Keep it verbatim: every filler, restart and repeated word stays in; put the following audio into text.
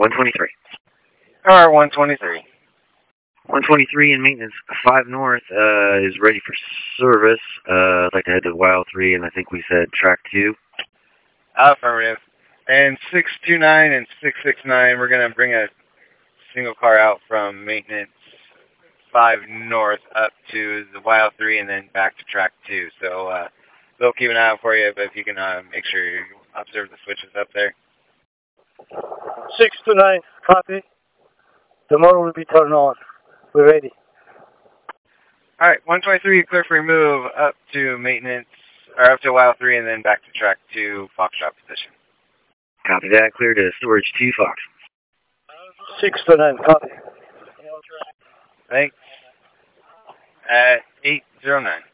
one twenty-three. R one twenty-three. one twenty-three in maintenance, five north, uh, is ready for service. Uh, I'd like to head to Y L three, and I think we said track two. Affirmative. And six two nine and six six nine, we're going to bring a single car out from maintenance five north up to the Y L three and then back to track two. So uh, they'll keep an eye out for you, but if you can uh, make sure you observe the switches up there. six two nine, copy. The motor will be turned on. We're ready. All right, one twenty-three, clear for move up to maintenance, or up to Y L three and then back to track two, Foxtrot position. Copy that. Clear to storage two, Fox. six two nine, copy. Thanks. At eight zero nine.